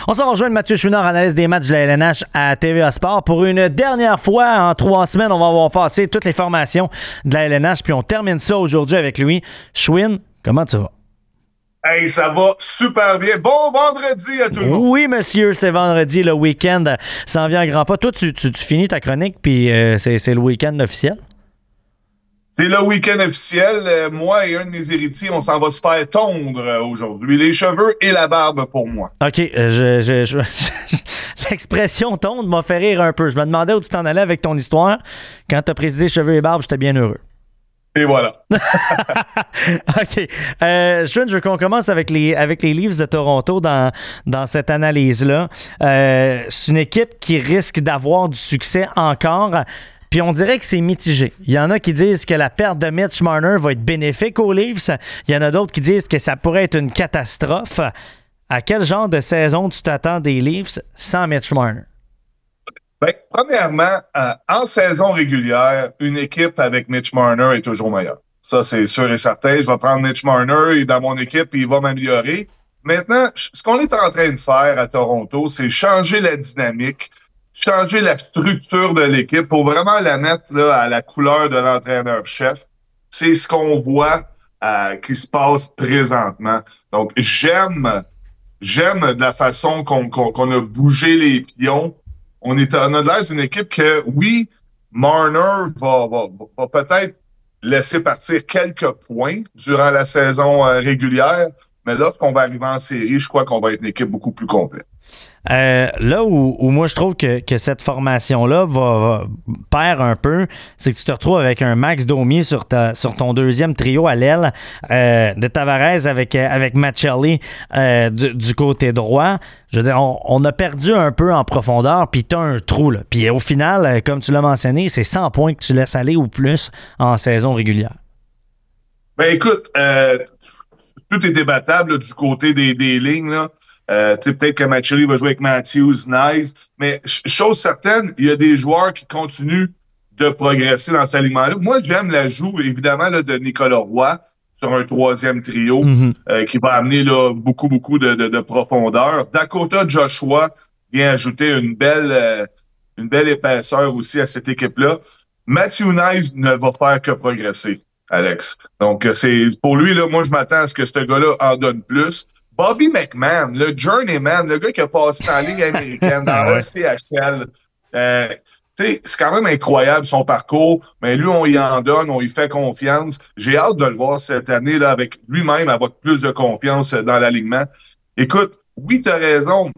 On s'en va rejoindre Mathieu Chouinard, analyste des matchs de la LNH à TVA Sport. Pour une dernière fois, en 3 semaines, on va avoir passé toutes les formations de la LNH, puis on termine ça aujourd'hui avec lui. Chouin, comment tu vas? Hey, ça va super bien. Bon vendredi à tout le monde. Oui, monsieur, c'est vendredi, le week-end s'en vient à grands pas. Toi, tu finis ta chronique, puis c'est le week-end officiel? C'est le week-end officiel. Moi et un de mes héritiers, on s'en va se faire tondre aujourd'hui. Les cheveux et la barbe pour moi. OK, l'expression tondre m'a fait rire un peu. Je me demandais où tu t'en allais avec ton histoire. Quand tu as précisé cheveux et barbe, j'étais bien heureux. Et voilà. OK. Je veux qu'on commence avec les Leafs de Toronto dans cette analyse-là. C'est une équipe qui risque d'avoir du succès encore. Puis on dirait que c'est mitigé. Il y en a qui disent que la perte de Mitch Marner va être bénéfique aux Leafs. Il y en a d'autres qui disent que ça pourrait être une catastrophe. À quel genre de saison tu t'attends des Leafs sans Mitch Marner? Ben, premièrement, en saison régulière, une équipe avec Mitch Marner est toujours meilleure. Ça, c'est sûr et certain. Je vais prendre Mitch Marner et dans mon équipe, il va m'améliorer. Maintenant, ce qu'on est en train de faire à Toronto, c'est changer la dynamique, changer la structure de l'équipe pour vraiment la mettre là, à la couleur de l'entraîneur-chef. C'est ce qu'on voit qui se passe présentement. Donc, j'aime de la façon qu'on a bougé les pions. On a l'air d'une équipe que, oui, Marner va peut-être laisser partir quelques points durant la saison régulière, mais lorsqu'on va arriver en série, je crois qu'on va être une équipe beaucoup plus complète. Là où moi je trouve que cette formation-là va perd un peu, c'est que tu te retrouves avec un Max Domi sur ton deuxième trio à l'aile, de Tavares avec Maccelli du côté droit. Je veux dire, on a perdu un peu en profondeur, puis tu as un trou. Là. Puis au final, comme tu l'as mentionné, c'est 100 points que tu laisses aller ou plus en saison régulière. Ben écoute, tout est débattable là, du côté des lignes. Là. Peut-être que Maccelli va jouer avec Matthews, nice. Mais chose certaine, il y a des joueurs qui continuent de progresser dans cet alignement-là. Moi, j'aime l'ajout, évidemment, là, de Nicolas Roy sur un troisième trio qui va amener là, beaucoup de profondeur. Dakota Joshua vient ajouter une belle épaisseur aussi à cette équipe-là. Matthew Nice ne va faire que progresser, Alex. Donc, c'est pour lui, là, moi, je m'attends à ce que ce gars-là en donne plus. Bobby McMahon, le journeyman, le gars qui a passé en Ligue américaine, dans le CHL, c'est quand même incroyable son parcours, mais lui, on y en donne, on y fait confiance. J'ai hâte de le voir cette année là avec lui-même, avec plus de confiance dans l'alignement. Écoute, oui, tu as raison.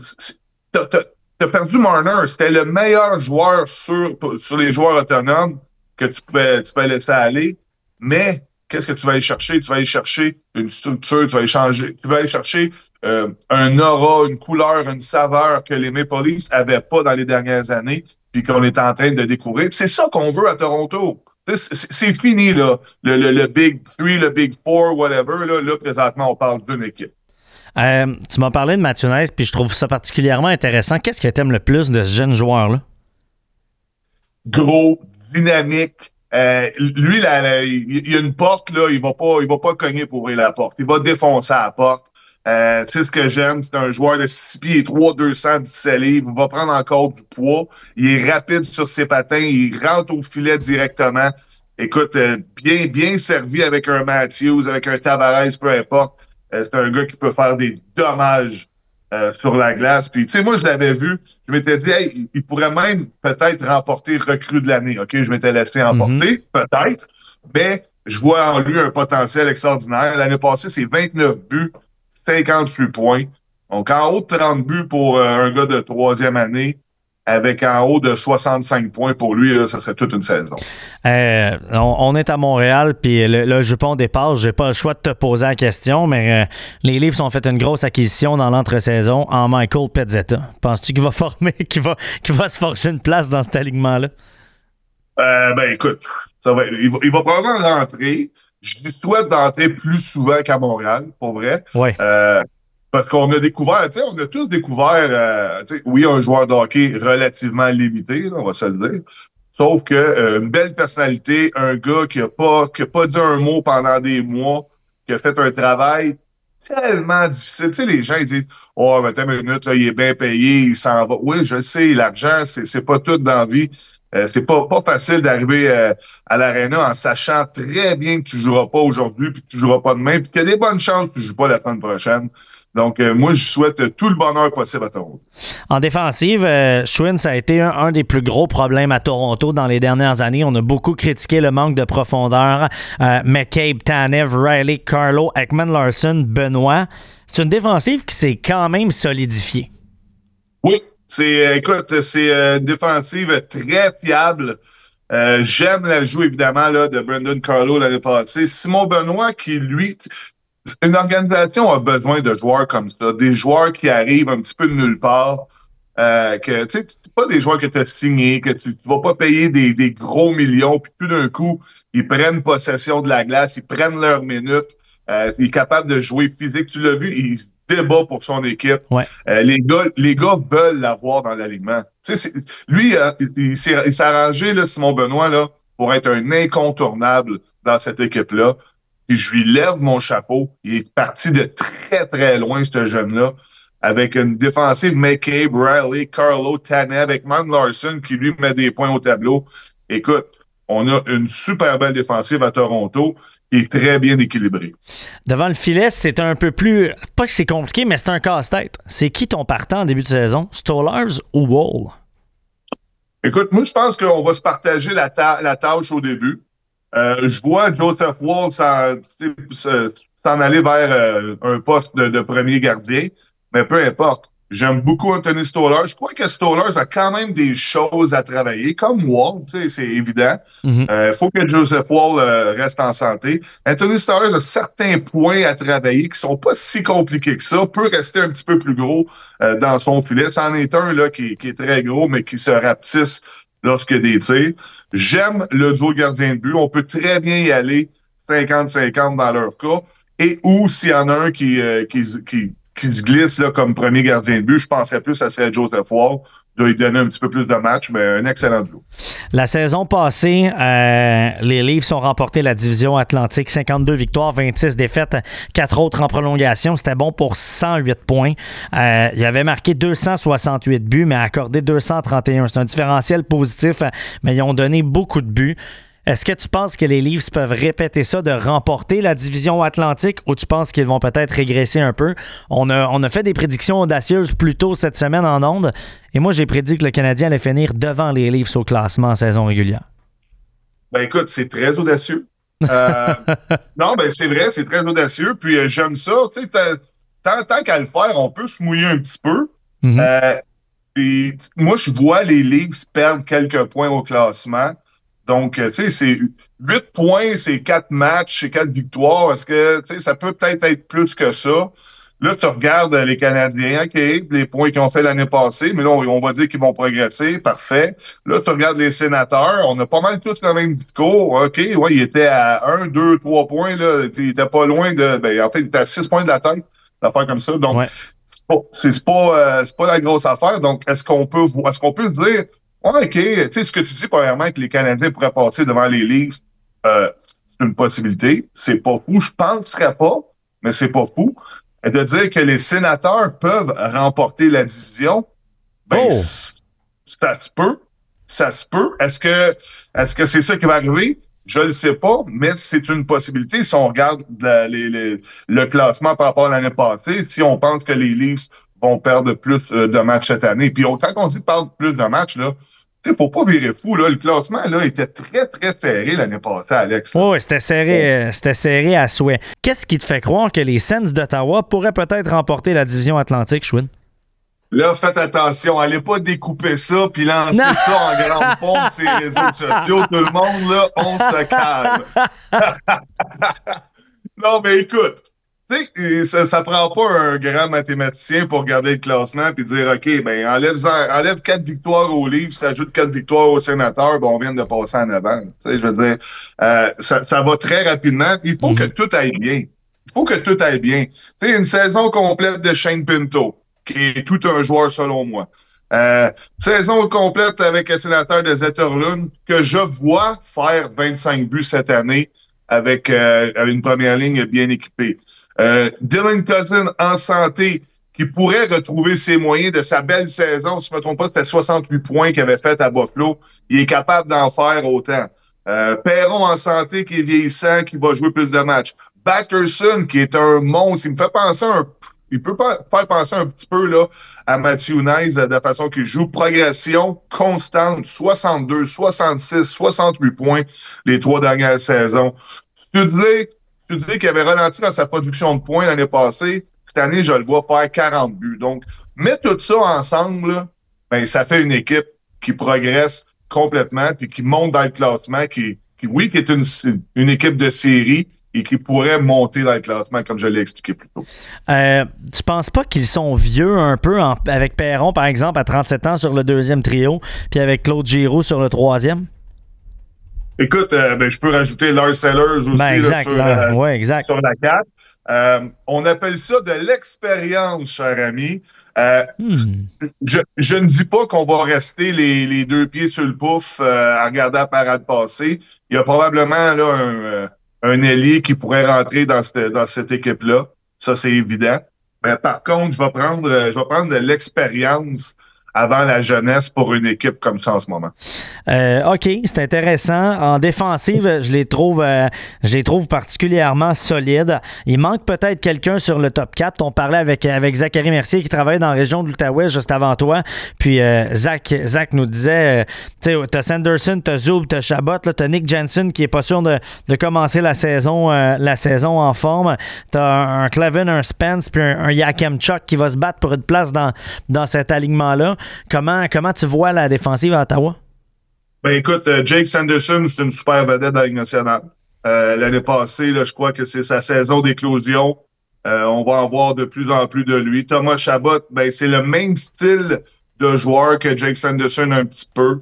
T'as perdu Marner. C'était le meilleur joueur sur les joueurs autonomes que tu pouvais laisser aller. Mais qu'est-ce que tu vas aller chercher? Tu vas aller chercher une structure, tu vas aller chercher un aura, une couleur, une saveur que les Maple Leafs n'avaient pas dans les dernières années, puis qu'on est en train de découvrir. Puis c'est ça qu'on veut à Toronto. C'est fini, là. Le Big Three, le Big Four, whatever. Là, présentement, on parle d'une équipe. Tu m'as parlé de Matthew Nice, puis je trouve ça particulièrement intéressant. Qu'est-ce que tu aimes le plus de ce jeune joueur-là? Gros, dynamique. Lui, il y a une porte, là, il va pas cogner pour ouvrir la porte. Il va défoncer la porte. Tu sais ce que j'aime, c'est un joueur de 6 pieds 3, 217 livres. Il va prendre encore du poids. Il est rapide sur ses patins. Il rentre au filet directement. Écoute, bien servi avec un Matthews, avec un Tavares, peu importe. C'est un gars qui peut faire des dommages sur la glace. Puis, tu sais, moi, je l'avais vu. Je m'étais dit, hey, il pourrait même peut-être remporter recrue de l'année. OK, je m'étais laissé emporter, peut-être. Mais je vois en lui un potentiel extraordinaire. L'année passée, c'est 29 buts, 58 points. Donc, en haut de 30 buts pour un gars de troisième année, avec en haut de 65 points pour lui, là, ça serait toute une saison. On est à Montréal, puis le jupon dépasse. J'ai pas le choix de te poser la question, mais les Leafs ont fait une grosse acquisition dans l'entre-saison en Michael Pezzetta. Penses-tu qu'il va qu'il va se forger une place dans cet alignement-là? Ben écoute, il va probablement rentrer. Je lui souhaite d'entrer plus souvent qu'à Montréal, pour vrai. Oui. Parce qu'on a découvert, tu sais, on a tous découvert, oui, un joueur de hockey relativement limité, là, on va se le dire. Sauf que une belle personnalité, un gars qui a pas dit un mot pendant des mois, qui a fait un travail tellement difficile. Tu sais, les gens, ils disent, oh, mais attends une minute, là, il est bien payé, il s'en va. Oui, je sais, l'argent, c'est pas tout dans la vie. C'est pas facile d'arriver à l'aréna en sachant très bien que tu joueras pas aujourd'hui, puis que tu joueras pas demain, puis qu'il y a des bonnes chances que tu joues pas la semaine prochaine. Donc, moi, je souhaite tout le bonheur possible à Toronto. En défensive, Schwinn, ça a été un des plus gros problèmes à Toronto dans les dernières années. On a beaucoup critiqué le manque de profondeur. McCabe, Tanev, Riley, Carlo, Ekman-Larsson, Benoit. C'est une défensive qui s'est quand même solidifiée. Oui, écoute, c'est une défensive très fiable. J'aime la joue, évidemment, là, de Brendan Carlo l'année passée. Simon Benoit, qui, lui, une organisation a besoin de joueurs comme ça, des joueurs qui arrivent un petit peu de nulle part, que tu sais, pas des joueurs que tu as signés, que tu vas pas payer des gros millions, puis tout d'un coup, ils prennent possession de la glace, ils prennent leurs minutes, il est capable de jouer physique, tu l'as vu, il se débat pour son équipe. Ouais. Les gars veulent l'avoir dans l'alignement. Tu sais, lui, il s'est arrangé, là, Simon Benoit, là, pour être un incontournable dans cette équipe-là. Puis je lui lève mon chapeau. Il est parti de très, très loin, ce jeune-là, avec une défensive McCabe, Riley, Carlo, Tanev, avec Man Larson qui lui met des points au tableau. Écoute, on a une super belle défensive à Toronto qui est très bien équilibrée. Devant le filet, c'est un peu plus... Pas que c'est compliqué, mais c'est un casse-tête. C'est qui ton partant en début de saison? Stolarz ou Wall? Écoute, moi, je pense qu'on va se partager la tâche au début. Je vois Joseph Wall s'en aller vers un poste de premier gardien, mais peu importe. J'aime beaucoup Anthony Stolarz. Je crois que Stolarz a quand même des choses à travailler, comme Wall, tu sais, c'est évident. Faut que Joseph Wall reste en santé. Anthony Stolarz a certains points à travailler qui sont pas si compliqués que ça, peut rester un petit peu plus gros dans son filet. C'en est un là qui est très gros, mais qui se rapetisse lorsque des tirs. J'aime le duo gardien de but. On peut très bien y aller 50-50 dans leur cas. Et ou s'il y en a un qui se glisse là, comme premier gardien de but, je penserais plus à serait Joseph Wall. Doit lui donner un petit peu plus de match, mais un excellent duo. La saison passée, les Leafs ont remporté la division Atlantique, 52 victoires, 26 défaites, 4 autres en prolongation. C'était bon pour 108 points. Il avait marqué 268 buts, mais accordé 231. C'est un différentiel positif, mais ils ont donné beaucoup de buts. Est-ce que tu penses que les Leafs peuvent répéter ça, de remporter la division Atlantique, ou tu penses qu'ils vont peut-être régresser un peu? On a fait des prédictions audacieuses plus tôt cette semaine en ondes, et moi, j'ai prédit que le Canadien allait finir devant les Leafs au classement en saison régulière. Ben écoute, c'est très audacieux. Non, ben c'est vrai, c'est très audacieux, puis j'aime ça. Tu sais, tant qu'à le faire, on peut se mouiller un petit peu. Puis moi, je vois les Leafs perdre quelques points au classement. Donc, tu sais, c'est 8 points, c'est 4 matchs, c'est 4 victoires. Est-ce que, tu sais, ça peut peut-être être plus que ça? Là, tu regardes les Canadiens, OK, les points qu'ils ont fait l'année passée, mais là, on va dire qu'ils vont progresser, parfait. Là, tu regardes les Sénateurs, on a pas mal tous le même discours. OK, ouais, il était à 1, 2, 3 points, là. Il était pas loin de, ben, en fait, il était à 6 points de la tête, d'affaires comme ça. Donc, c'est pas la grosse affaire. Donc, est-ce qu'on peut le dire? Ouais, OK. Tu sais, ce que tu dis, premièrement, que les Canadiens pourraient passer devant les Leafs, c'est une possibilité. C'est pas fou. Je penserais pas, mais c'est pas fou. Et de dire que les Sénateurs peuvent remporter la division, ben, ça se peut. Ça se peut. Est-ce que c'est ça qui va arriver? Je le sais pas, mais c'est une possibilité. Si on regarde le classement par rapport à l'année passée, si on pense que les Leafs vont perdre plus de matchs cette année. Puis quand on dit perdre plus de matchs, là, faut pas virer fou, là. Le classement, là, était très, très serré l'année passée, Alex. Oui, c'était serré à souhait. Qu'est-ce qui te fait croire que les Sens d'Ottawa pourraient peut-être remporter la division Atlantique, Schwinn? Là, faites attention. Allez pas découper ça puis lancer ça en grande pompe sur les réseaux sociaux. Tout le monde, là, on se calme. Non, mais écoute, tu sais, ça prend pas un grand mathématicien pour regarder le classement puis dire, OK, ben enlève 4 victoires aux Leafs, ça ajoute 4 victoires aux Sénateurs, ben on vient de passer en avant. Tu sais, je veux dire, ça va très rapidement. Il faut que tout aille bien. Il faut que tout aille bien. Tu sais, une saison complète de Shane Pinto, qui est tout un joueur selon moi. Saison complète avec le sénateur de Zetterlund, que je vois faire 25 buts cette année avec une première ligne bien équipée. Dylan Cousin en santé, qui pourrait retrouver ses moyens de sa belle saison. Si je ne me trompe pas, c'était 68 points qu'il avait fait à Buffalo. Il est capable d'en faire autant. Perron en santé qui est vieillissant, qui va jouer plus de matchs. Batterson qui est un monstre. Il me fait penser il peut faire penser un petit peu là, à Matthew Nice de la façon qu'il joue. Progression constante, 62, 66, 68 points les 3 dernières saisons. Tu dis qu'il avait ralenti dans sa production de points l'année passée. Cette année, je le vois faire 40 buts. Donc, mettre tout ça ensemble, là, ben, ça fait une équipe qui progresse complètement puis qui monte dans le classement, qui est une équipe de série et qui pourrait monter dans le classement, comme je l'ai expliqué plus tôt. Tu penses pas qu'ils sont vieux un peu avec Perron, par exemple, à 37 ans sur le 2e trio, puis avec Claude Giroux sur le 3e? Écoute, je peux rajouter Lars Sellers aussi exact, sur la 4. On appelle ça de l'expérience, cher ami. Je ne dis pas qu'on va rester les 2 pieds sur le pouf à regarder la parade passer. Il y a probablement là, un ailier qui pourrait rentrer dans cette équipe-là. Ça, c'est évident. Mais par contre, je vais prendre de l'expérience avant la jeunesse pour une équipe comme ça en ce moment. OK, c'est intéressant. En défensive, je les trouve particulièrement solides. Il manque peut-être quelqu'un sur le top 4. On parlait avec Zachary Mercier qui travaille dans la région de l'Outaouais juste avant toi. Puis Zach nous disait, tu sais, t'as Sanderson, t'as Zub, t'as Chabot, là, t'as Nick Jensen qui est pas sûr de commencer la saison en forme. T'as un Clevin, un Spence, puis un Yakemchuk qui va se battre pour une place dans cet alignement-là. Comment tu vois la défensive à Ottawa? Ben écoute, Jake Sanderson, c'est une super vedette dans la Ligue nationale. L'année passée, là, je crois que c'est sa saison d'éclosion. On va en voir de plus en plus de lui. Thomas Chabot, ben c'est le même style de joueur que Jake Sanderson un petit peu.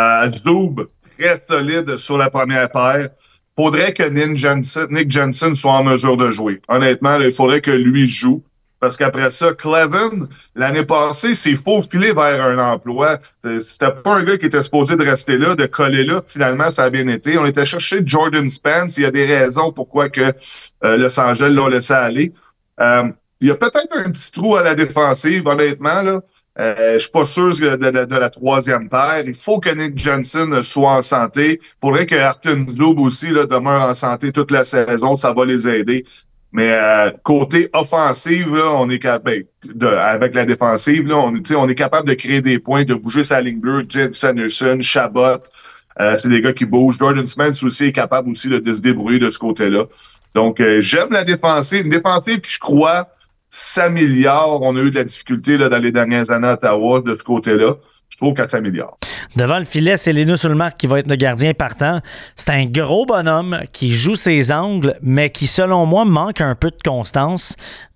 Zub, très solide sur la première paire. Faudrait que Nick Jensen soit en mesure de jouer. Honnêtement, là, il faudrait que lui joue. Parce qu'après ça, Clevin, l'année passée, s'est faufilé vers un emploi. C'était pas un gars qui était supposé de rester là, de coller là. Finalement, ça a bien été. On était chercher Jordan Spence. Il y a des raisons pourquoi que Los Angeles l'ont laissé aller. Il y a peut-être un petit trou à la défensive, honnêtement. Là. Je suis pas sûr de la 3e paire. Il faut que Nick Jensen soit en santé. Il faudrait que Arthur Zub aussi là, demeure en santé toute la saison. Ça va les aider. Mais côté offensive, là, on est capable avec la défensive, là, on est capable de créer des points, de bouger sa ligne bleue. Jake Sanderson, Chabot, c'est des gars qui bougent. Jordan Spence aussi est capable aussi de se débrouiller de ce côté-là. Donc, j'aime la défensive. Une défensive qui, je crois, s'améliore. On a eu de la difficulté là, dans les dernières années à Ottawa de ce côté-là. Je trouve qu'elle s'améliore. Devant le filet, c'est Linus Ullmark qui va être le gardien partant. C'est un gros bonhomme qui joue ses angles, mais qui, selon moi, manque un peu de constance.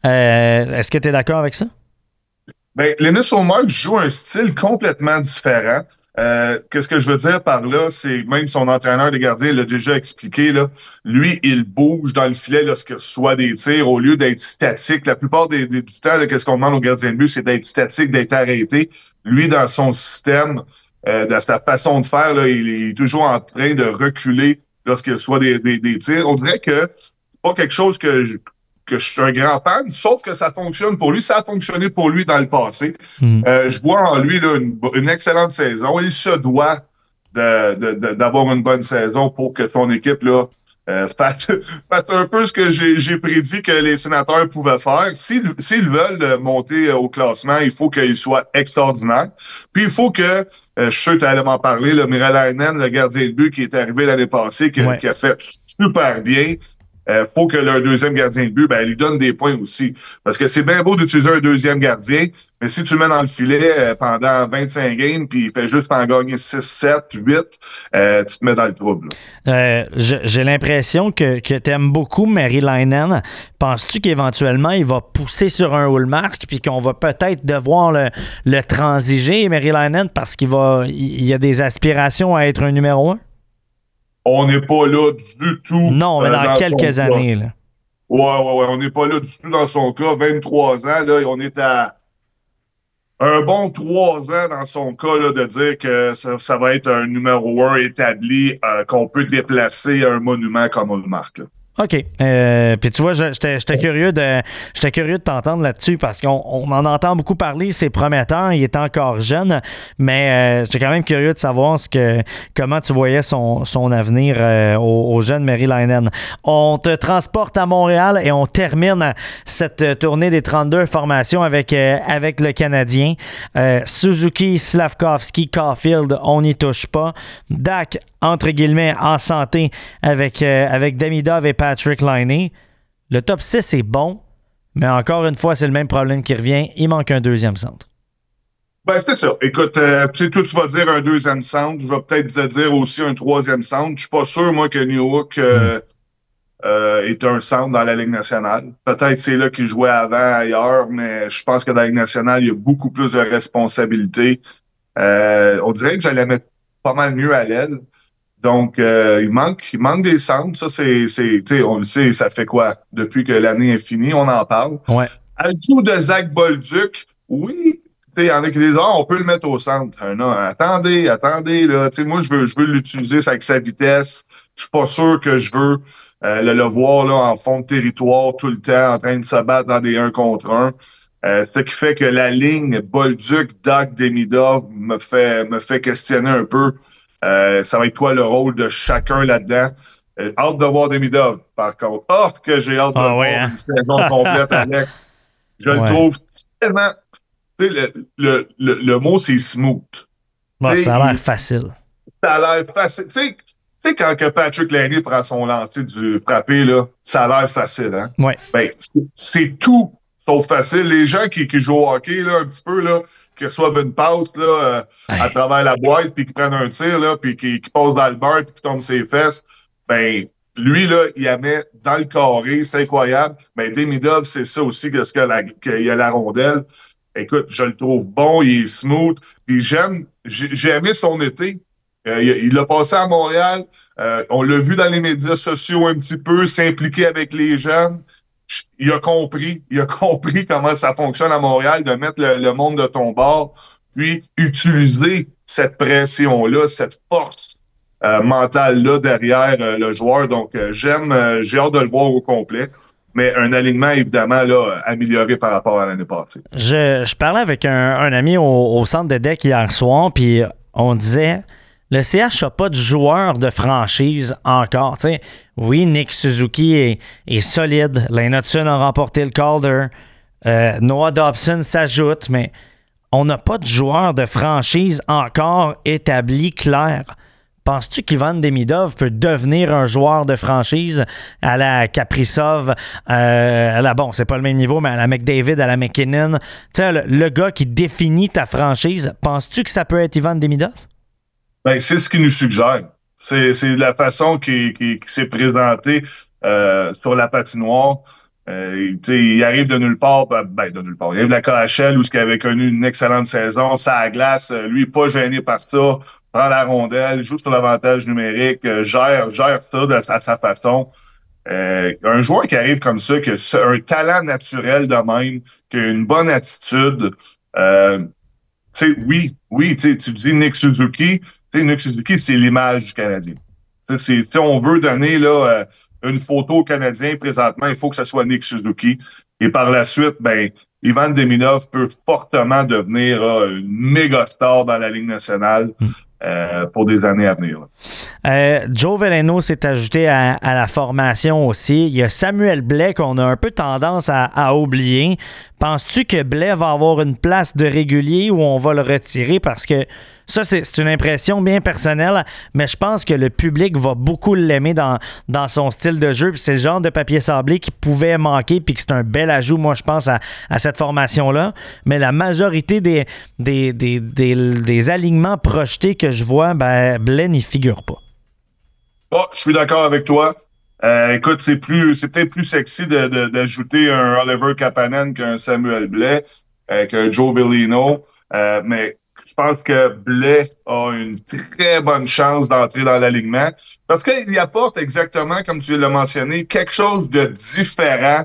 Est-ce que tu es d'accord avec ça? Bien, Linus Ullmark joue un style complètement différent. Qu'est-ce que je veux dire par là? C'est même son entraîneur de gardien l'a déjà expliqué. Là. Lui, il bouge dans le filet lorsque ce soit des tirs au lieu d'être statique. La plupart du temps, là, qu'est-ce qu'on demande au gardien de but, c'est d'être statique, d'être arrêté. Lui, dans son système, dans sa façon de faire, là, il est toujours en train de reculer lorsqu'il soit des tirs. On dirait que c'est pas quelque chose que je suis un grand fan, sauf que ça fonctionne pour lui. Ça a fonctionné pour lui dans le passé. Je vois en lui là, une excellente saison. Il se doit d'avoir une bonne saison pour que son équipe là, fasse un peu ce que j'ai prédit que les sénateurs pouvaient faire. S'ils veulent monter au classement, il faut qu'ils soient extraordinaires. Puis il faut que, je suis sûr que tu allais m'en parler, le Meriläinen, le gardien de but qui est arrivé l'année passée, qui a fait super bien. Faut que leur deuxième gardien de but, lui donne des points aussi. Parce que c'est bien beau d'utiliser un deuxième gardien, mais si tu le mets dans le filet pendant 25 games, puis il fait juste en gagner 6, 7, 8, tu te mets dans le trouble. J'ai l'impression que tu aimes beaucoup Meriläinen. Penses-tu qu'éventuellement, il va pousser sur un Ullmark, puis qu'on va peut-être devoir le transiger, Meriläinen, parce qu'il y a des aspirations à être un numéro 1? On n'est pas là du tout. Non, mais dans quelques années. Là. Ouais. On n'est pas là du tout dans son cas. 23 ans, là, on est à un bon 3 ans dans son cas là, de dire que ça va être un numéro 1 établi qu'on peut déplacer un monument comme Ullmark. OK. Puis tu vois, j'étais curieux de t'entendre là-dessus parce qu'on en entend beaucoup parler, c'est prometteur, il est encore jeune, mais j'étais quand même curieux de savoir comment tu voyais son avenir au jeune Mary Linen. On te transporte à Montréal et on termine cette tournée des 32 formations avec le Canadien. Suzuki, Slavkovski, Caulfield, on n'y touche pas. Dak, entre guillemets, en santé avec Demidov et Patrick Laine. Le top 6 est bon, mais encore une fois, c'est le même problème qui revient. Il manque un deuxième centre. Ben, c'est ça. Écoute, toi, tu vas dire un deuxième centre. Je vais peut-être te dire aussi un troisième centre. Je suis pas sûr, moi, que Newhook est un centre dans la Ligue nationale. Peut-être c'est là qu'il jouait avant ailleurs, mais je pense que dans la Ligue nationale, il y a beaucoup plus de responsabilités. On dirait que j'allais mettre pas mal mieux à l'aile. Donc, il manque des centres. Ça, on le sait, ça fait quoi? Depuis que l'année est finie, on en parle. Ouais. Ajout de Zach Bolduc, oui. Il y en a qui disent, on peut le mettre au centre. Non, attendez, là. Moi, je veux l'utiliser avec sa vitesse. Je suis pas sûr que je veux le voir là, en fond de territoire tout le temps, en train de se battre dans des 1 contre 1. Ce qui fait que la ligne Bolduc, Dak, Demidov me fait questionner un peu. Ça va être quoi le rôle de chacun là-dedans? Hâte de voir Demidov, par contre. Que j'ai hâte de voir une saison complète avec. Je le trouve tellement... Tu sais, le mot, c'est smooth. Ça a l'air facile. Ça a l'air facile. Tu sais, quand que Patrick Laine prend son lancer du frappé, là, ça a l'air facile, hein? Ouais. Ben, c'est tout sauf facile. Les gens qui jouent au hockey, là, un petit peu, là, qui reçoivent une passe, là, à travers la boîte, puis qui prennent un tir, là, puis qui passent dans le beurre, puis qui tombent ses fesses, ben, lui, là, il la met dans le carré, c'est incroyable. Ben, Demidov, c'est ça aussi, qu'il y a la rondelle. Écoute, je le trouve bon, il est smooth, puis j'ai aimé son été. Il l'a passé à Montréal. On l'a vu dans les médias sociaux un petit peu, s'impliquer avec les jeunes. Il a compris comment ça fonctionne à Montréal, de mettre le monde de ton bord, puis utiliser cette pression-là, cette force mentale-là derrière le joueur. Donc, j'ai hâte de le voir au complet. Mais un alignement, évidemment, là, amélioré par rapport à l'année passée. Je parlais avec un ami au centre de deck hier soir, puis on disait, le CH n'a pas de joueur de franchise encore. T'sais, oui, Nick Suzuki est solide. Lane Hudson a remporté le Calder. Noah Dobson s'ajoute, mais on n'a pas de joueur de franchise encore établi, clair. Penses-tu qu'Ivan Demidov peut devenir un joueur de franchise à la Kaprizov, c'est pas le même niveau, mais à la McDavid, à la McKinnon? Tu sais, le gars qui définit ta franchise, penses-tu que ça peut être Ivan Demidov? Ben, c'est ce qu'il nous suggère. C'est la façon qui s'est présenté sur la patinoire. Il arrive de nulle part, de nulle part. Il arrive de la KHL où il avait connu une excellente saison, ça à glace, lui pas gêné par ça, prend la rondelle, joue sur l'avantage numérique, gère ça à sa façon. Un joueur qui arrive comme ça, qui a un talent naturel de même, qui a une bonne attitude, tu dis Nick Suzuki, Nick Suzuki, c'est l'image du Canadien. Si on veut donner là une photo au Canadien présentement, il faut que ce soit Nick Suzuki. Et par la suite, Ivan Demidov peut fortement devenir une méga star dans la Ligue nationale pour des années à venir. Joe Veleno s'est ajouté à la formation aussi. Il y a Samuel Blais qu'on a un peu tendance à oublier. Penses-tu que Blais va avoir une place de régulier ou on va le retirer? Parce que ça, c'est une impression bien personnelle, mais je pense que le public va beaucoup l'aimer dans son style de jeu. Puis c'est le genre de papier sablé qui pouvait manquer puis que c'est un bel ajout, moi, je pense, à cette formation-là. Mais la majorité des alignements projetés que je vois, Blais n'y figure pas. Je suis d'accord avec toi. Écoute, c'est peut-être plus sexy d'ajouter un Oliver Kapanen qu'un Samuel Blais, qu'un Joe Veleno, mais je pense que Blais a une très bonne chance d'entrer dans l'alignement parce qu'il apporte exactement, comme tu l'as mentionné, quelque chose de différent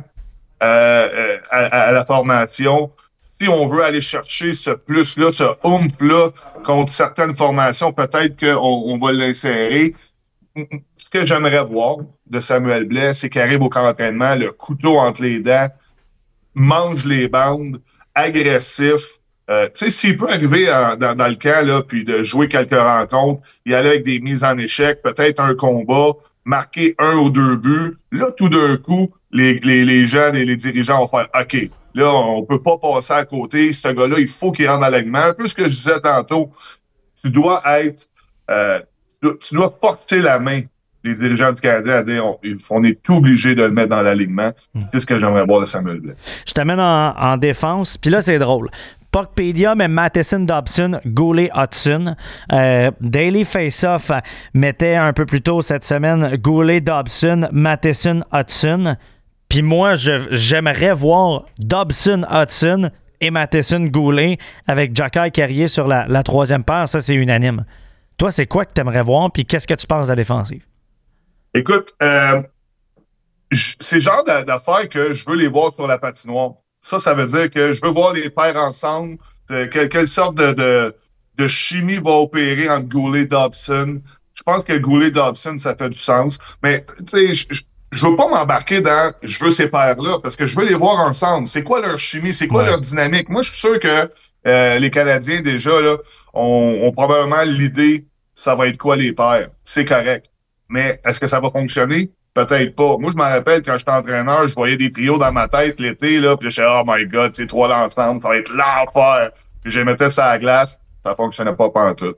à la formation. Si on veut aller chercher ce plus-là, ce oomph-là contre certaines formations, peut-être qu'on va l'insérer. Ce que j'aimerais voir de Samuel Blais, c'est qu'il arrive au camp d'entraînement, le couteau entre les dents, mange les bandes, agressif. Tu sais, s'il peut arriver dans le camp, là, puis de jouer quelques rencontres, y aller avec des mises en échec, peut-être un combat, marquer 1 ou 2 buts, là, tout d'un coup, les jeunes et les dirigeants vont faire OK, là, on peut pas passer à côté. Ce gars-là, il faut qu'il rentre dans l'alignement. Un peu ce que je disais tantôt, tu dois être, tu dois forcer la main des dirigeants du Canada à dire on est obligé de le mettre dans l'alignement. C'est ce que j'aimerais voir de Samuel Blais. Je t'amène en défense, puis là, c'est drôle. Puckpedia met Matheson, Dobson, Goulet, Hudson. Daily Face-Off mettait un peu plus tôt cette semaine Goulet, Dobson, Matheson, Hudson. Puis moi, j'aimerais voir Dobson, Hudson et Matheson, Goulet avec Jacques Carrier sur la troisième paire. Ça, c'est unanime. Toi, c'est quoi que tu aimerais voir? Puis qu'est-ce que tu penses de la défensive? Écoute, c'est le genre d'affaires que je veux les voir sur la patinoire. Ça veut dire que je veux voir les paires ensemble, quelle sorte de chimie va opérer entre Goulet et Dobson. Je pense que Goulet et Dobson, ça fait du sens. Mais, tu sais, je veux pas m'embarquer dans « je veux ces paires-là » parce que je veux les voir ensemble. C'est quoi leur chimie? C'est quoi leur dynamique? Moi, je suis sûr que les Canadiens, déjà, là, ont probablement l'idée ça va être quoi les paires. C'est correct. Mais est-ce que ça va fonctionner? Peut-être pas. Moi, je me rappelle quand j'étais entraîneur, je voyais des trios dans ma tête l'été, là, puis je disais, oh my God, ces trois-là ensemble, ça va être l'enfer. Puis je les mettais sur la glace, ça fonctionnait pas pantoute.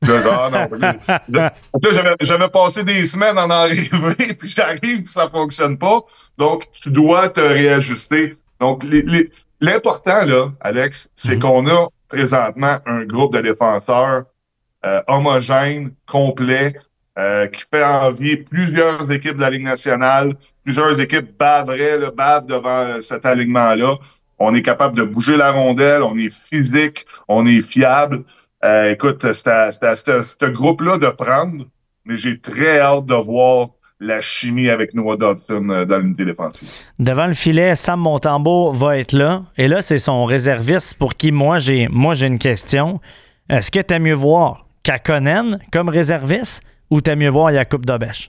J'avais passé des semaines à en arriver, puis j'arrive, puis ça fonctionne pas. Donc, tu dois te réajuster. Donc, l'important, là, Alex, c'est qu'on a présentement un groupe de défenseurs homogène, complet, qui fait envie plusieurs équipes de la Ligue nationale. Plusieurs équipes bavent devant cet alignement-là. On est capable de bouger la rondelle, on est physique, on est fiable. Écoute, c'est à ce groupe-là de prendre, mais j'ai très hâte de voir la chimie avec Noah Dobson dans l'unité défensive. Devant le filet, Sam Montembeault va être là. Et là, c'est son réserviste pour qui moi j'ai une question. Est-ce que tu aimes mieux voir Kakkonen comme réserviste ou t'aimes mieux voir Jakub Dobeš?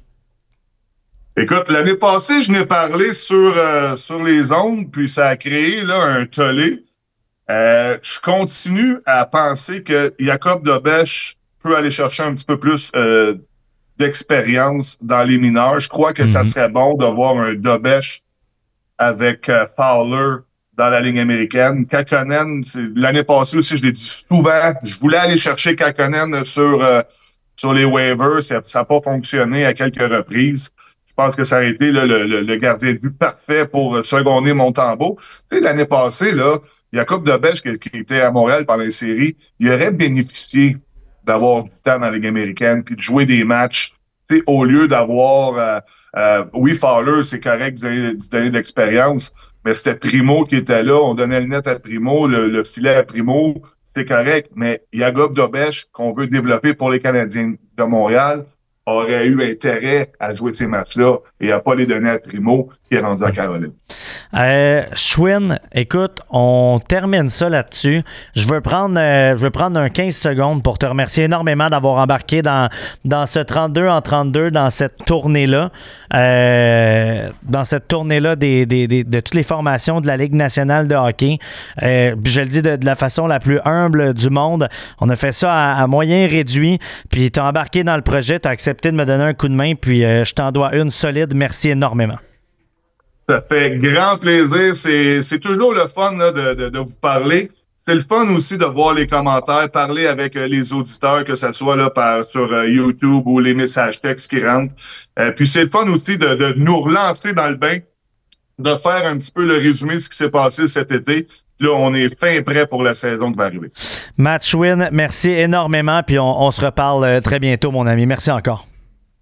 Écoute, l'année passée, je n'ai parlé sur les ondes, puis ça a créé là, un tollé. Je continue à penser que Jakub Dobeš peut aller chercher un petit peu plus d'expérience dans les mineurs. Je crois que ça serait bon de voir un Dobeš avec Fowler dans la ligne américaine. Kakkonen, l'année passée aussi, je l'ai dit souvent, je voulais aller chercher Kakkonen sur les waivers. Ça n'a pas fonctionné à quelques reprises. Je pense que ça a été là, le gardien de but parfait pour seconder Montembeault. Tu sais, l'année passée, là, Jakub Dobeš, qui était à Montréal pendant les séries, il aurait bénéficié d'avoir du temps dans la Ligue américaine puis de jouer des matchs. Tu sais, au lieu d'avoir... oui, Fowler, c'est correct de donner de l'expérience, mais c'était Primo qui était là. On donnait le net à Primo, le filet à Primo. C'est correct, mais Jakub Dobeš, qu'on veut développer pour les Canadiens de Montréal, aurait eu intérêt à jouer ces matchs-là et à pas les donner à Primo qui est rendu à Caroline. Schwinn, écoute, on termine ça là-dessus. Je veux prendre un 15 secondes pour te remercier énormément d'avoir embarqué dans ce 32 en 32, dans cette tournée-là. De toutes les formations de la Ligue nationale de hockey. Puis je le dis de la façon la plus humble du monde. On a fait ça à moyen réduit. Puis tu as embarqué dans le projet, tu as accepté de me donner un coup de main, puis je t'en dois une solide. Merci énormément. Ça fait grand plaisir. C'est toujours le fun là, de vous parler. C'est le fun aussi de voir les commentaires, parler avec les auditeurs, que ce soit là sur YouTube ou les messages textes qui rentrent. Puis c'est le fun aussi de nous relancer dans le bain, de faire un petit peu le résumé de ce qui s'est passé cet été. Là, on est fin prêt pour la saison qui va arriver. Matt Schwinn, merci énormément, puis on se reparle très bientôt, mon ami. Merci encore.